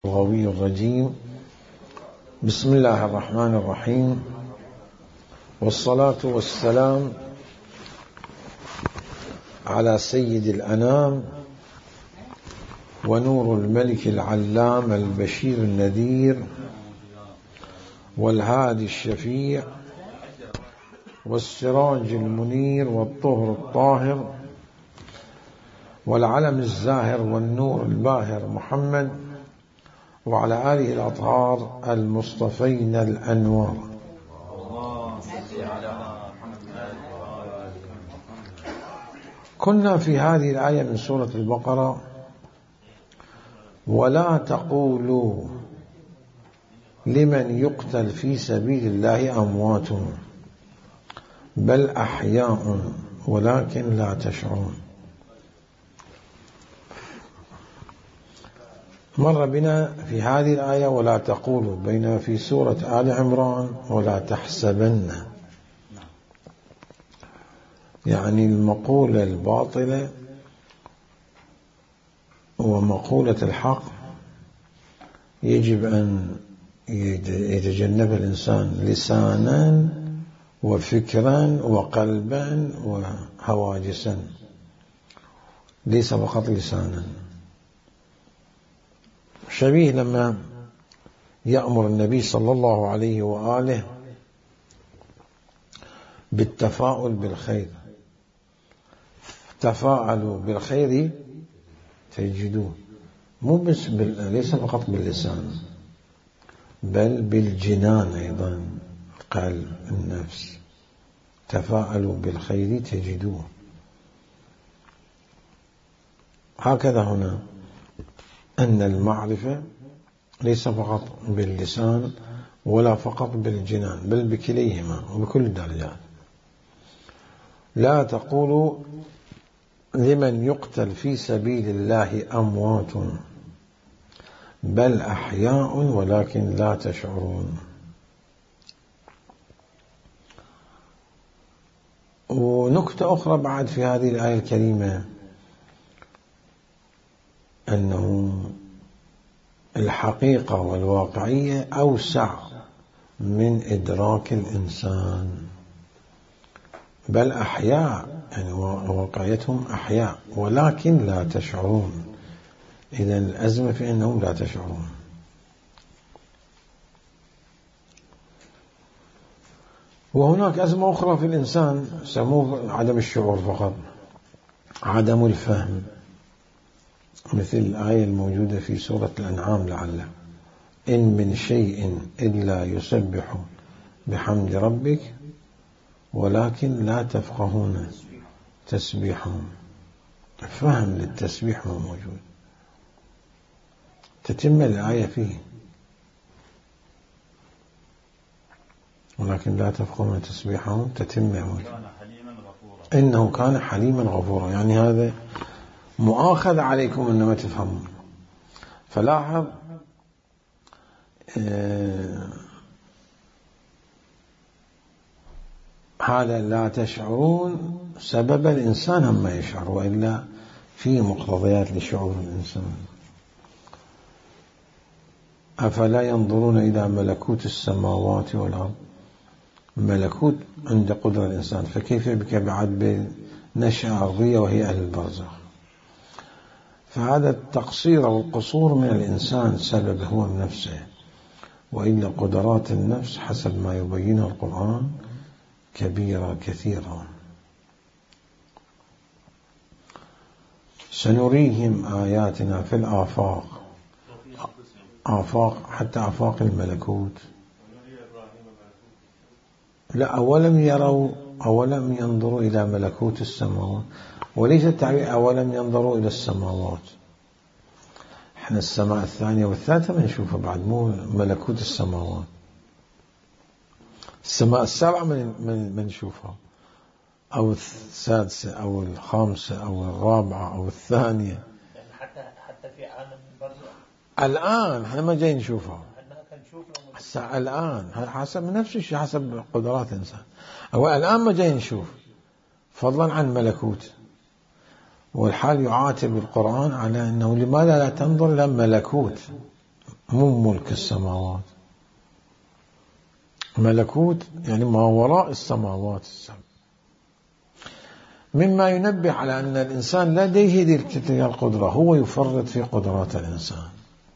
الغوي الرجيم. بسم الله الرحمن الرحيم، والصلاة والسلام على سيد الأنام ونور الملك العلام البشير النذير والهادي الشفيع والسراج المنير والطهر الطاهر والعلم الزاهر والنور الباهر محمد وعلى آله الأطهار المصطفين الأنوار. كنا في هذه الآية من سورة البقرة: ولا تقولوا لمن يقتل في سبيل الله أموات بل أحياء ولكن لا تشعرون. مر بنا في هذه الآية ولا تقولوا، بينما في سورة آل عمران ولا تحسبن، يعني المقولة الباطلة ومقولة الحق يجب أن يتجنب الإنسان لسانا وفكرا وقلبا وهواجسا، ليس فقط لسانا. شبيه لما يأمر النبي صلى الله عليه وآله بالتفاؤل بالخير: تفاءلوا بالخير تجدوه، مو بس ليس فقط باللسان بل بالجنان أيضا، قلب النفس. تفاءلوا بالخير تجدوه. هكذا هنا أن المعرفة ليس فقط باللسان ولا فقط بالجنان بل بكليهما وبكل الدرجات. لا تقولوا لمن يقتل في سبيل الله أموات بل أحياء ولكن لا تشعرون. ونكتة أخرى بعد في هذه الآية الكريمة، أنه الحقيقة والواقعية أوسع من إدراك الإنسان. بل أحياء، يعني واقعيتهم أحياء ولكن لا تشعرون. إذن الأزمة في أنهم لا تشعرون. وهناك أزمة أخرى في الإنسان سموه عدم الشعور فقط، عدم الفهم، مثل الآية الموجودة في سورة الأنعام لعله: إن من شيء إلا يسبح بحمد ربك ولكن لا تفقهون تسبيحهم. فهم للتسبيح هو موجود، تتم الآية فيه: ولكن لا تفقهون تسبيحهم، تتم إنه كان حليما غفورا. يعني هذا مؤاخذ عليكم إنما تفهمون. فلاحظ هذا لا تشعرون سبب الإنسان هم ما يشعر، وإلا في مقتضيات لشعور الإنسان. أفلا ينظرون إلى ملكوت السماوات والأرض. ملكوت عند قدرة الإنسان، فكيف بك بعد بنشأة أرضية وهي أهل البرزخ؟ فهذا التقصير والقصور من الإنسان سبب هو من نفسه، وإلا قدرات النفس حسب ما يبينه القرآن كبيرة كثيرة. سنريهم آياتنا في الآفاق، آفاق حتى آفاق الملكوت. لا، أولم ينظروا إلى ملكوت السماوات، وليس التعبير أولم ينظروا إلى السماوات. احنا السماء الثانية والثالثة ما نشوفها بعد، مو ملكوت السماوات. السماء السابعة من نشوفها، أو السادسة أو الخامسة أو الرابعة أو الثانية. حتى في عالم البرزخ الآن احنا ما جاي نشوفها الآن، حسب نفس الشيء، حسب قدرات الإنسان. أو الآن ما جاي نشوف، فضلا عن ملكوت. والحال يعاتب القرآن على أنه لماذا لا تنظر إلى ملكوت مو ملك السماوات. ملكوت يعني ما وراء السماوات السبع، مما ينبه على أن الإنسان لديه تلك القدرة، هو يفرط في قدرات الإنسان.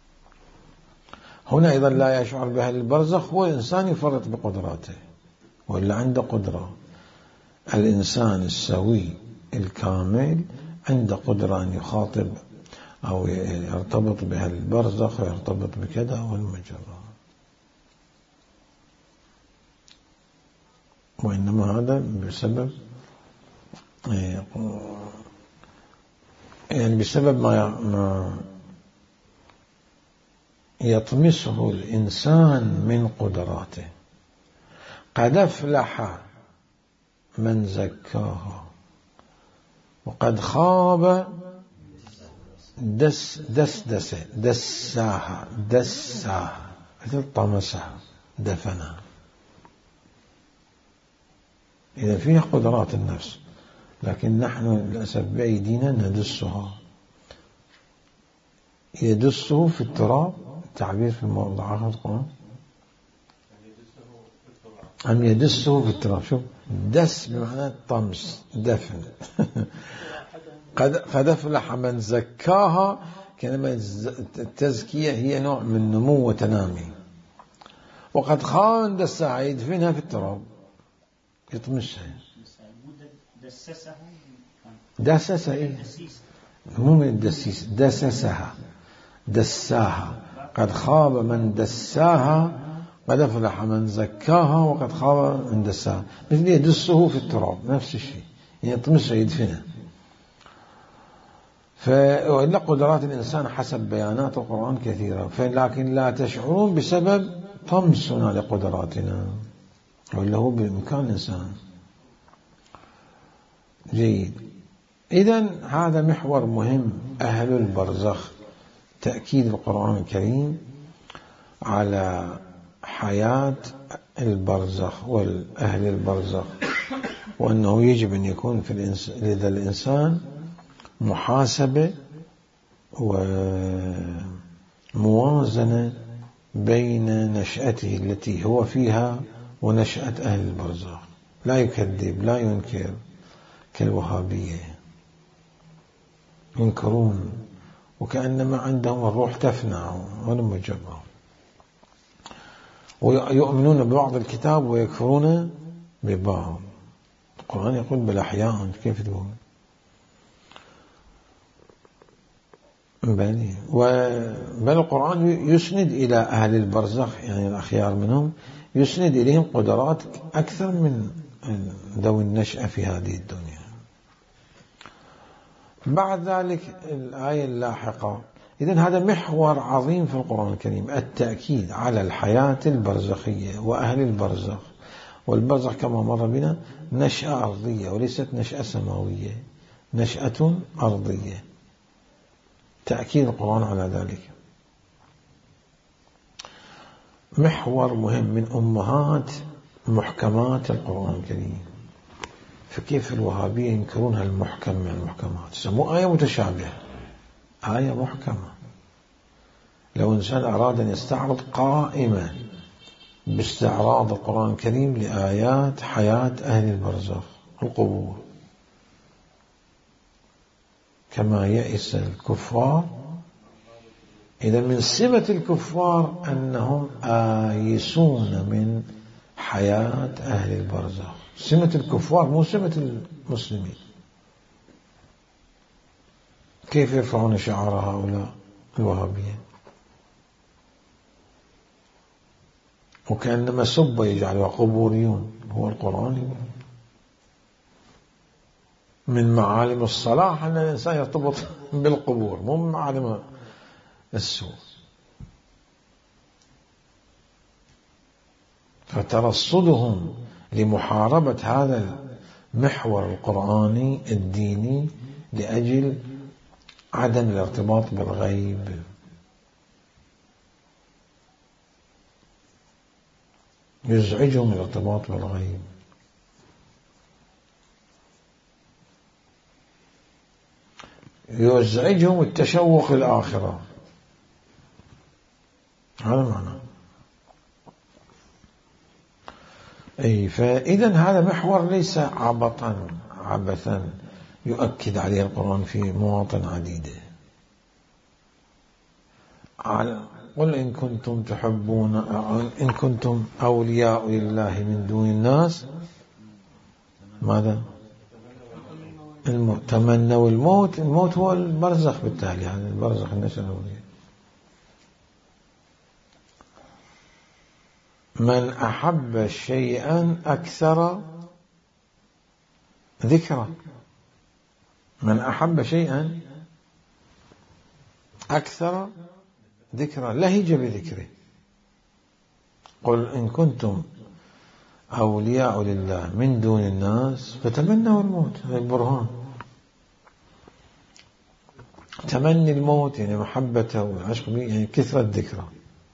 هنا أيضا لا يشعر بها البرزخ، هو الإنسان يفرط بقدراته، وإلا عنده قدرة. الإنسان السوي الكامل عنده قدرة أن يخاطب أو يرتبط بها البرزخ ويرتبط بكذا والمجرى، وإنما هذا بسبب يعني بسبب ما يطمسه الإنسان من قدراته. قد أفلح من زكاها وقد خاب دساها مثل طمسها دفنها. إذا فيها قدرات النفس، لكن نحن للأسف بأيدينا ندسها. يدسه في التراب، التعبير في الموضع آخر القرآن أم يدسه في التراب. شوف، دس بمعنى طمس دفن. قد أفلح من زكاها. كلمة التزكية هي نوع من نمو وتنامي. وقد خاب من دساها، يدفنها في التراب، يطمسها. دسسها إيه؟ مو من الدسيس، دساها. قد خاب من دساها، قد أفلح من زكاها، وقد خاب من دساها. مثل يدسه في التراب، نفس الشيء، يطمسه يدفنه. وإلا قدرات الإنسان حسب بيانات القرآن كثيرة، لكن لا تشعرون بسبب طمسنا لقدراتنا، وإلا هو بإمكان الإنسان. جيد. إذن هذا محور مهم، أهل البرزخ. تأكيد القرآن الكريم على حياة البرزخ والأهل البرزخ، وأنه يجب أن يكون في لدى الإنسان محاسبة وموازنة بين نشأته التي هو فيها ونشأة أهل البرزخ. لا يكذب، لا ينكر كالوهابية، ينكرون وكأنما عندهم الروح تفنى ولم يجربوا، ويؤمنون ببعض الكتاب ويكفرون ببعض. القرآن يقول بالأحياء، كيف تقول؟ بل القرآن يسند إلى أهل البرزخ، يعني الأخيار منهم، يسند إليهم قدرات أكثر من ذوي النشأة في هذه الدنيا. بعد ذلك الآية اللاحقة. إذن هذا محور عظيم في القرآن الكريم، التأكيد على الحياة البرزخية وأهل البرزخ. والبرزخ كما مر بنا نشأة أرضية وليست نشأة سماوية، نشأة أرضية. تأكيد القرآن على ذلك محور مهم من أمهات محكمات القرآن الكريم. فكيف الوهابية ينكرونها المحكم من المحكمات؟ سموه آية متشابهة، آية محكمة. لو إنسان أراد أن يستعرض قائمة باستعراض القرآن الكريم لآيات حياة أهل البرزخ القبور، كما يئس الكفار. إذا من سمة الكفار أنهم آيسون من حياة أهل البرزخ. سمة الكفار مو سمة المسلمين. كيف يرفعون شعار هؤلاء الوهابية؟ وكأنما سب يجعلوا قبوريون. هو القرآن من معالم الصلاح أن الإنسان يرتبط بالقبور، مو من معالم السوء. فترصدهم لمحاربة هذا المحور القرآني الديني لأجل عدم الارتباط بالغيب. يزعجهم الارتباط بالغيب. يزعجهم التشوق للآخرة. هذا معنى. فإذا هذا محور ليس عبثا يؤكد عليه القرآن في مواطن عديدة. قل إن كنتم تحبون، إن كنتم أولياء لله من دون الناس، ماذا؟ تمنوا الموت. الموت هو البرزخ، بالتالي يعني البرزخ النشأ الأولية. من أحب شيئا أكثر ذكره، من أحب شيئا أكثر ذكره لهج بذكره. قل إن كنتم أولياء لله من دون الناس فتمنوا الموت. البرهان تمني الموت يعني محبته والعشق به، يعني كثرة ذكره،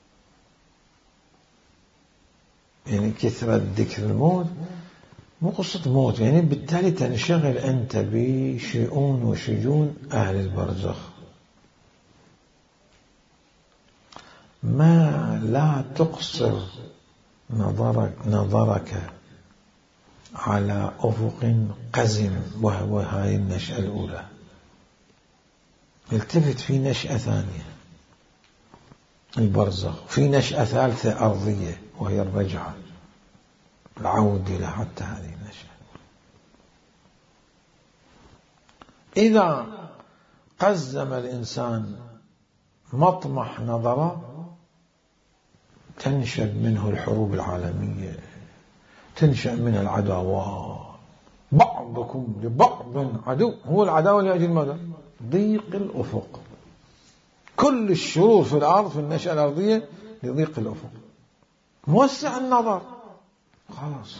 يعني كثرة ذكر الموت، مو قصة موت يعني. بالتالي تنشغل أنت بشؤون وشجون أهل البرزخ، ما لا تقصر نظرك على أفق قزم، وهو هاي النشأة الأولى. التفت في نشأة ثانية البرزخ، في نشأة ثالثة أرضية وهي الرجعة، العود إلى حتى هذه النشأة. إذا قزم الإنسان مطمح نظره تنشب منه الحروب العالمية، تنشأ منها العداوات، بعضكم لبعض عدو. هو العداوة لأجل ماذا؟ ضيق الأفق. كل الشرور في الأرض في النشأة الأرضية لضيق الأفق. موسع النظر، خلاص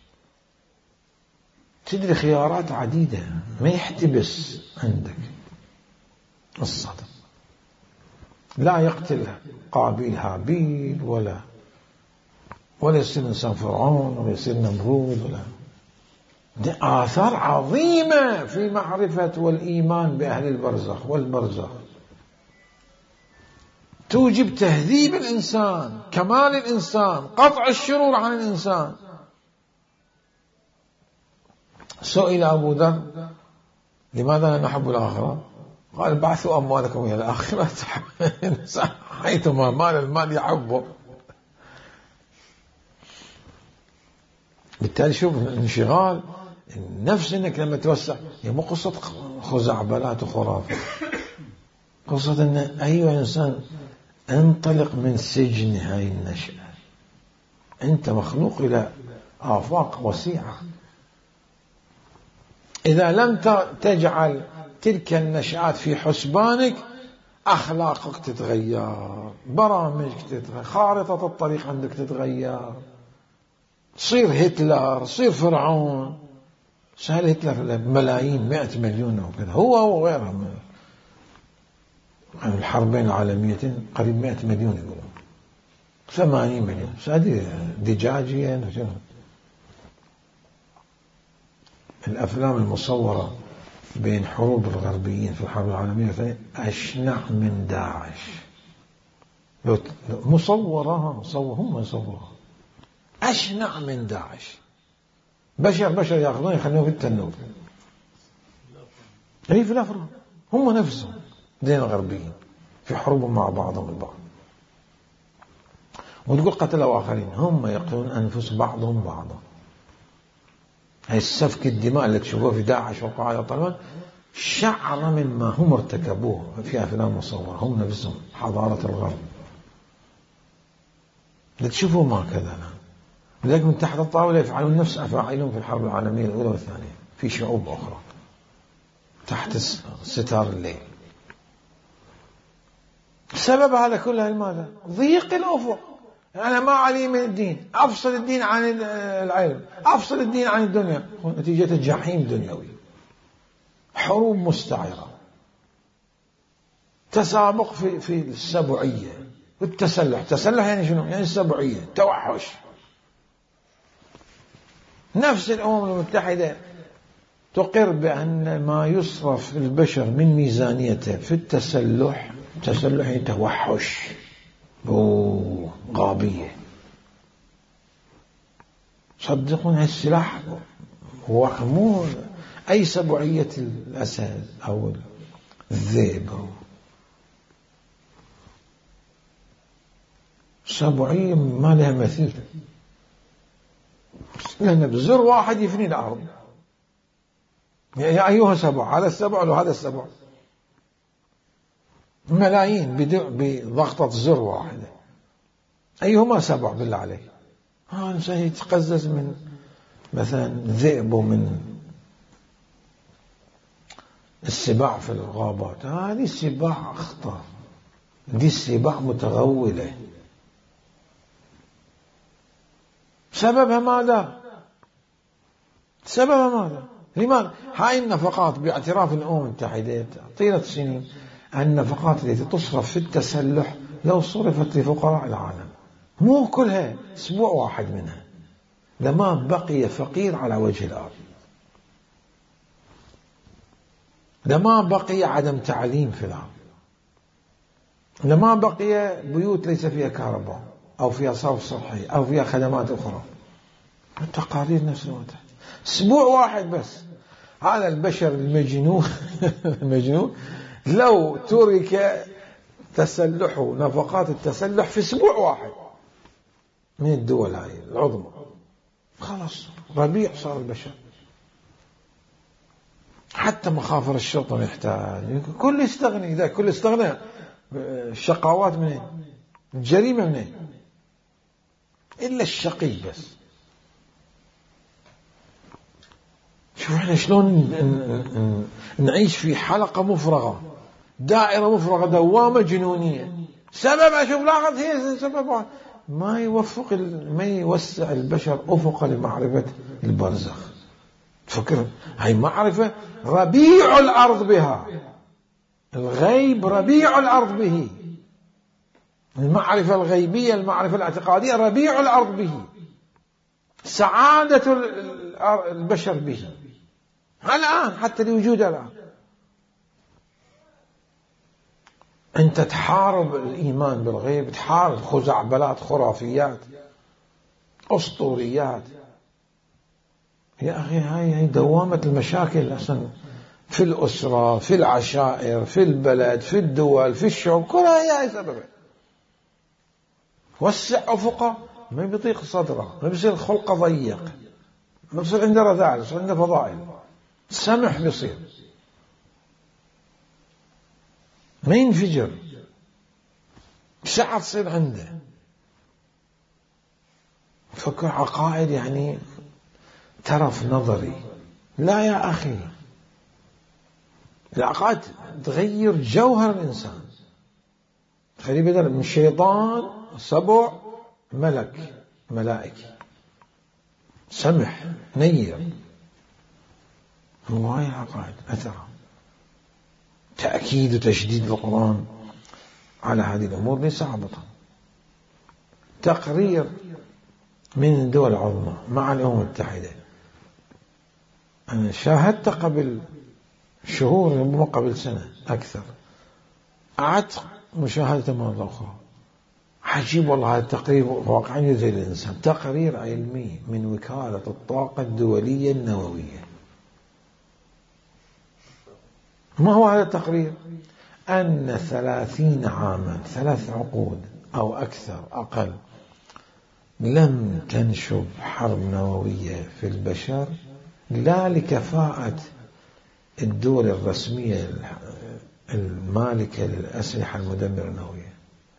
تدري خيارات عديدة، ما يحتبس عندك الصدر. لا يقتل قابيل هابيل، ولا يصير إنسان فرعون، ولا يصير نمرود، ولا. دي آثار عظيمة في معرفة والإيمان بأهل البرزخ والبرزخ، توجب تهذيب الإنسان، كمال الإنسان، قطع الشرور عن الإنسان. سئل أبو ذر لماذا لا نحب الآخرة؟ قال بعثوا أموالكم إلى الآخرة حيثما مال المال يحبه. بالتالي شوف الانشغال النفس، انك لما توسع هي مو قصة خزعبلات وخرافات، قصة ان ايها انسان انطلق من سجن هاي النشأة. انت مخلوق الى آفاق وسيعة. اذا لم تجعل تلك النشآت في حسبانك، اخلاقك تتغير، برامجك تتغير، خارطة الطريق عندك تتغير، تصير هتلر، تصير فرعون. سهل هتلر ملايين 100 مليون وكذا، هو وغيره من الحربين العالميتين قريب 100 مليون يقولون 80 مليون. هذه دجاجية. الأفلام المصورة بين حروب الغربيين في الحرب العالمية الثانية أشنع من داعش. مصورة هم يصورها أشنع من داعش. بشر يأخذون يخلون في التنور. في الأفراد هم نفسهم دين الغربيين في حروب مع بعضهم البعض. وتقول قتلوا آخرين، هم يقتلون أنفس بعضهم بعضا. هاي السفك الدماء اللي تشوفوه في داعش وقاعدة طالبان شعر مما هم ارتكبوه في أفلام مصورة. هم نفسهم حضارة الغرب لتشوفوا ما كذا. لذلك من تحت الطاولة يفعلون نفس أفاعلهم في الحرب العالمية الأولى والثانية في شعوب أخرى تحت ستار الليل. سبب هذا كله لماذا؟ ضيق الأفق. أنا ما علي من الدين، أفصل الدين عن العلم، أفصل الدين عن الدنيا، نتيجة جحيم دنيوي، حروب مستعرة، تسابق في السبعية والتسلح. تسلح يعني شنو؟ يعني السبعية، توحش. نفس الأمم المتحدة تقر بأن ما يصرف البشر من ميزانيته في التسلح، تسلح توحش. عربية. صدقون هالسلاح هو مو أي سبعية الأسد أو الذئب، سبعية ما لها مثيل، لأن بزر واحد يفني الأرض. يا أيها سبع، هذا السبع وهذا السبع، ملايين بضغطة زر واحدة، أيهما سبع بالله عليك؟ إنسان يتقزز من مثلا ذئب ومن السباع في الغابات، هذه السباع أخطر، دي السباع متغولة. سببها ماذا؟ سببها ماذا؟ لماذا؟ هاي النفقات باعتراف الأمم المتحدة طيلة السنين، النفقات التي تصرف في التسلح لو صرفت لفقراء العالم، مو كلها، أسبوع واحد منها، لما بقي فقير على وجه الأرض، لما بقي عدم تعليم في الأرض، لما بقي بيوت ليس فيها كهرباء أو فيها صرف صحي أو فيها خدمات أخرى. التقارير نفس الوقت، أسبوع واحد بس. هذا البشر المجنون المجنون لو ترك تسلحه، نفقات التسلح في أسبوع واحد من الدول هاي العظمى، خلاص ربيع صار البشر. حتى مخافر الشرطة يحتاج، كل يستغني، إذا كل استغنى الشقاوات منين؟ الجريمة منين؟ إلا الشقي بس. شوف احنا شلون نعيش في حلقة مفرغة، دائرة مفرغة، دوامة جنونية. سبب أشوف لاحظ هي سبب ما يوفق، ما يوسع البشر أفق لمعرفة البرزخ. فكر هاي معرفة ربيع الأرض بها، الغيب ربيع الأرض به، المعرفة الغيبية، المعرفة الاعتقادية ربيع الأرض به، سعادة البشر به الآن، حتى لوجود الآن. أنت تحارب الإيمان بالغيب، تحارب خزعبلات، خرافيات، أسطوريات. يا أخي هاي دوامة المشاكل أصلا في الأسرة، في العشائر، في البلد، في الدول، في الشعوب، كلها هي سببها. وسع أفقه، ما بيضيق صدره، ما بيصير خلقه ضيق، ما بيصير عنده رذائل، بيصير عنده فضائل، سمح بيصير، ما ينفجر، سعة تصير عنده. فكر عقائد يعني ترف نظري، لا يا أخي، العقائد تغير جوهر الإنسان. خلي بدل من شيطان سبع ملك ملائكي، سمح نير، هواي عقائد أثرها. تأكيد وتشديد القرآن على هذه الأمور ليس عبطا. تقرير من الدول العظمى مع الأمم المتحدة، أنا شاهدت قبل شهور، ربما قبل سنة أكثر، أعدت مشاهدة مرة أخرى. عجيب والله، هذا التقرير واقعا يذهل الإنسان. تقرير علمي من وكالة الطاقة الدولية النووية. ما هو هذا التقرير؟ أن 30 عاما، 3 عقود أو أكثر أقل، لم تنشب حرب نووية في البشر، لا لكفاءة الدول الرسمية المالكة للأسلحة المدمرة النووية،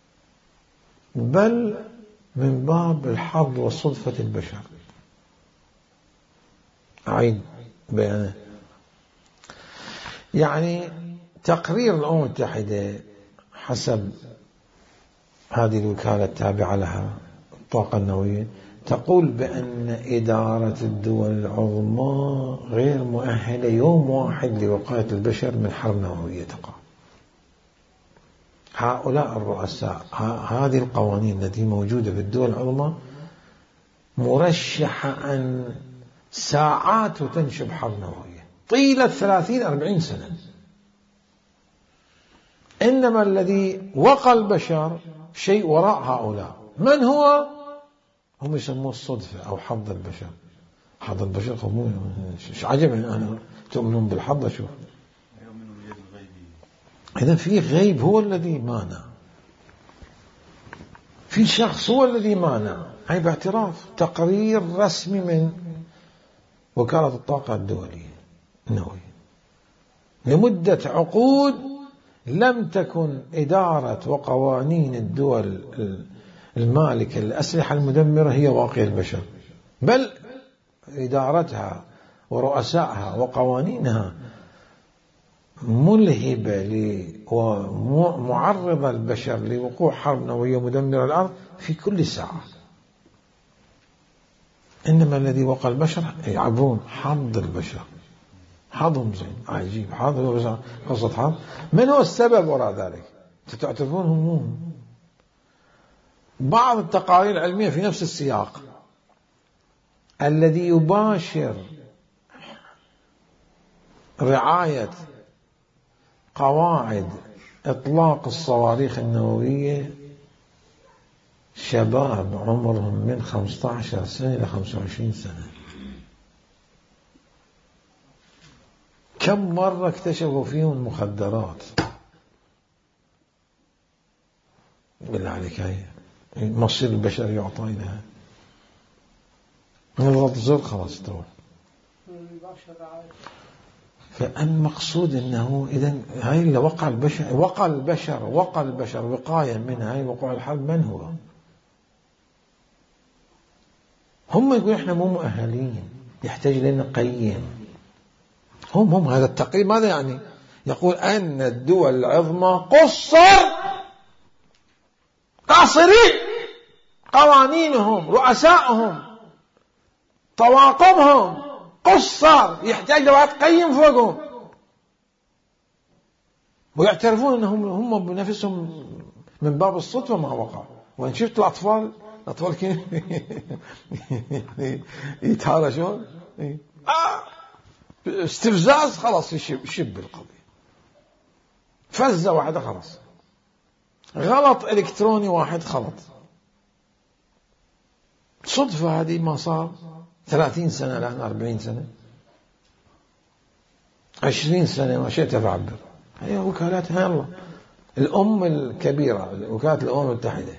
بل من باب الحظ وصدفة البشر. أعيد بيانه. يعني تقرير الأمم المتحدة حسب هذه الوكالة التابعة لها الطاقة النووية تقول بأن إدارة الدول العظمى غير مؤهلة يوم واحد لوقاية البشر من حرب نووية تقع. هؤلاء الرؤساء، هذه القوانين التي موجودة في الدول العظمى مرشحة أن ساعات وتنشب حرب نووية طيلة 30-40 سنة. إنما الذي وقى البشر شيء وراء هؤلاء، من هو؟ هم يسموه الصدفة أو حظ البشر. حظ البشر قوموا إيش عجب أنا تؤمنون بالحظ. شوف إذا في غيب هو الذي مانع، في شخص هو الذي مانع. هاي باعتراف تقرير رسمي من وكالة الطاقة الدولية النووية. لمدة عقود لم تكن إدارة وقوانين الدول المالكة للأسلحة المدمرة هي واقع البشر، بل إدارتها ورؤسائها وقوانينها ملهبة ومعرضة البشر لوقوع حرب نووية مدمرة الأرض في كل ساعة. إنما الذي وقع البشر يلعبون حظ البشر، حظهم زين عجيب، حظ قصة حظ. من هو السبب وراء ذلك؟ تعترفون هم بعض التقارير العلمية في نفس السياق الذي يباشر رعاية قواعد إطلاق الصواريخ النووية شباب عمرهم من 15 سنة إلى 25 سنة. كم مرة اكتشفوا فيهم المخدرات؟ بالله عليك، هاي مصير البشر يعطى لها نضغط زر خلاص تروح. فالمقصود أنه إذن هاي اللي وقع البشر وقاية من هاي وقوع الحرب. من هو؟ هم يقولون إحنا مو مؤهلين، يحتاج لنا قيم. هم هذا التقييم ماذا يعني؟ يقول أن الدول العظمى قاصرين، قوانينهم، رؤسائهم، طواقمهم قصر، يحتاج لواحد قيم فوقهم. ويعترفون أنهم هم بنفسهم من باب الصدفة ما وقع. وإن شفت الأطفال كيف يتهارشون، استفزاز خلاص يشب القضية، فزة واحدة خلاص، غلط إلكتروني واحد خلط، صدفة. هذه ما صار 30 سنة الآن، 40 سنة، 20 سنة ما شئت فعبر. هي وكالاتها الله الأم الكبيرة، وكالة الأمم المتحدة،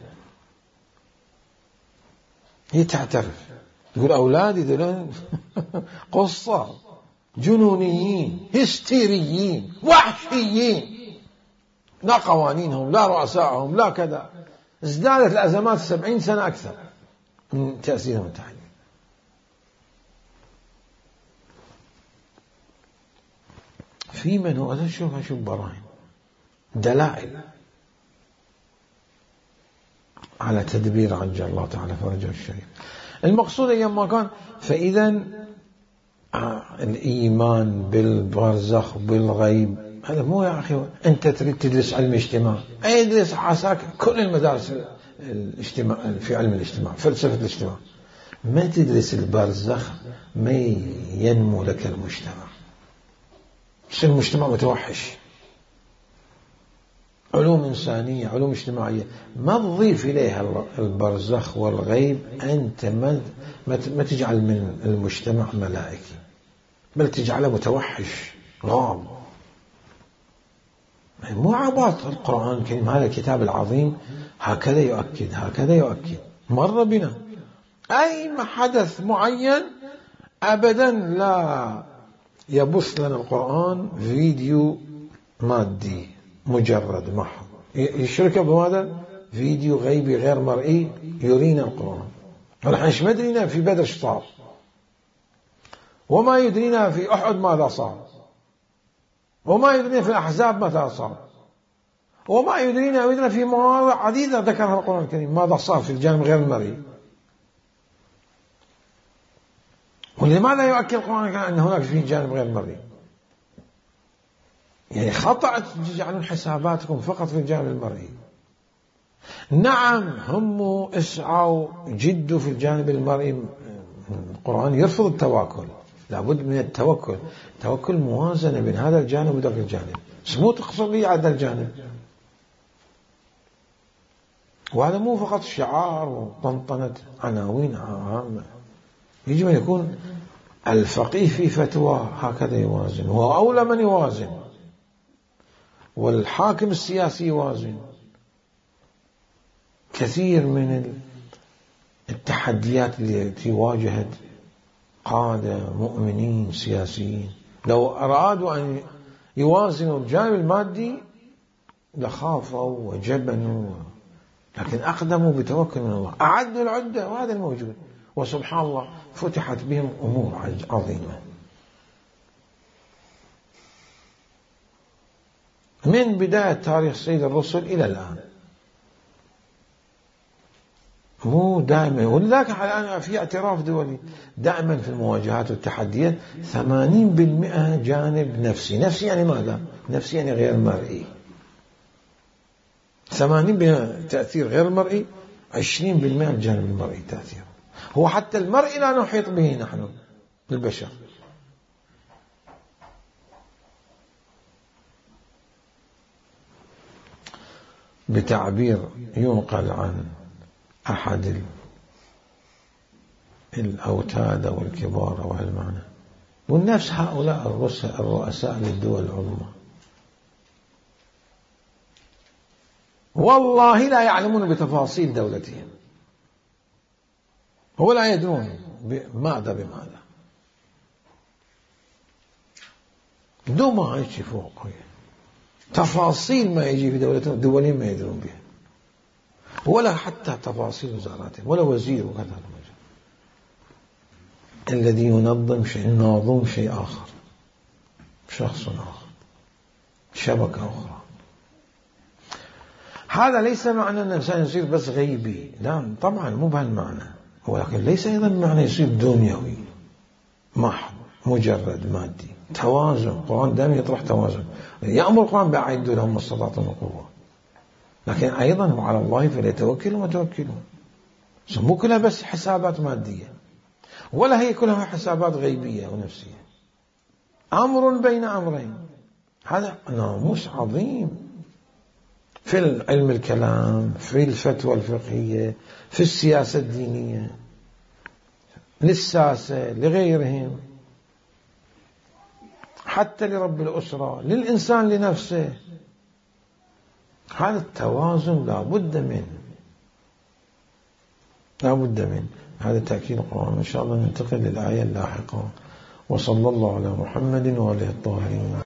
هي تعترف، تقول أولادي دول قصة جنونيين هستيريين وحشيين، لا قوانينهم لا رؤسائهم لا كذا. ازدادت الأزمات 70 سنة أكثر من تأثيرهم التحديد. في من هو أنا شوف براهين دلائل على تدبير عجل الله تعالى فرجه الشريف. المقصود أيام ما كان. فإذا الإيمان بالبرزخ بالغيب هذا مو يا أخي أنت تريد تدرس علم الاجتماع، ادرس عساك كل المدارس الاجتماع في علم الاجتماع، فلسفة الاجتماع. ما تدرس البرزخ ما ينمو لك المجتمع، يصير المجتمع متوحش. علوم إنسانية علوم اجتماعية ما تضيف إليها البرزخ والغيب، أنت ما تجعل من المجتمع ملائكي، بل تجعله متوحش غاب. مو عباط القرآن الكريم، هذا الكتاب العظيم هكذا يؤكد مر بنا أي حدث معين أبدا لا يبث لنا القرآن فيديو مادي مجرد محض، يشرك بهذا فيديو غيبي غير مرئي يرينا القرآن. ونحن ايش مدرينا في بدر صار، وما يدرينا في أحد ماذا صار، وما يدرينا في الأحزاب متى صار، وما يدرينا في مواضع عديدة ذكرها القرآن الكريم ماذا صار في الجانب غير المرئي. ولماذا يؤكد القرآن أن هناك في جانب غير مرئي؟ يعني خطأ تجعلون حساباتكم فقط في الجانب المرئي. نعم هم اسعوا جدوا في الجانب المرئي. القرآن يرفض التواكل، لابد من التوكل موازنة بين هذا الجانب وذاك الجانب، مو تقصر لي على هذا الجانب. وهذا مو فقط شعار وطنطنة عناوين عامة، يجب أن يكون الفقيه في فتوى هكذا يوازن، وهو أولى من يوازن، والحاكم السياسي يوازن. كثير من التحديات التي واجهت قادة مؤمنين سياسيين لو أرادوا أن يوازنوا الجانب المادي لخافوا وجبنوا، لكن أقدموا بتوكل من الله، أعدوا العدة، وهذا الموجود، وسبحان الله فتحت بهم أمور عظيمة. من بداية تاريخ سيد الرسل إلى الآن، مو دائما. ولذلك الآن في اعتراف دولي دائما في المواجهات والتحديات 80% جانب نفسي. نفسي يعني ماذا؟ نفسي يعني غير مرئي. 80% تأثير غير مرئي، 20% الجانب المرئي تأثير. هو حتى المرئي لا نحيط به نحن البشر. بتعبير ينقل عن أحد الأوتاد والكبار والمعنى، والنفس هؤلاء الرؤساء للدول العظمى والله لا يعلمون بتفاصيل دولتهم، ولا يدرون ماذا بماذا، بدون ما يجي فوق تفاصيل ما يجي في دولتهم دولين ما يدرون بها، ولا حتى تفاصيل وزاراتهم، ولا وزير وكذا. الذي ينظم شيء، الناظم شيء آخر، شخص آخر، شبكة أخرى. هذا ليس معنى أن الإنسان يصير بس غيبي، لا طبعا مو بهالمعنى، ولكن ليس أيضا معنى يصير دنيوي محض مجرد مادي. توازن، القرآن دائما يطرح توازن، يأمر القرآن بأعدوا لهم ما استطعتم من قوة، لكن أيضا وعلى الله فليتوكلوا متوكلون. مو كلها بس حسابات مادية، ولا هي كلها حسابات غيبية ونفسية. أمر بين أمرين، هذا ناموس عظيم في علم الكلام، في الفتوى الفقهية، في السياسة الدينية، للساسة، لغيرهم، حتى لرب الأسرة، للإنسان لنفسه. هذا التوازن لا بد منه، هذا تأكيد القرآن. إن شاء الله ننتقل للآية اللاحقة. وصلى الله على محمد وآله الطاهرين.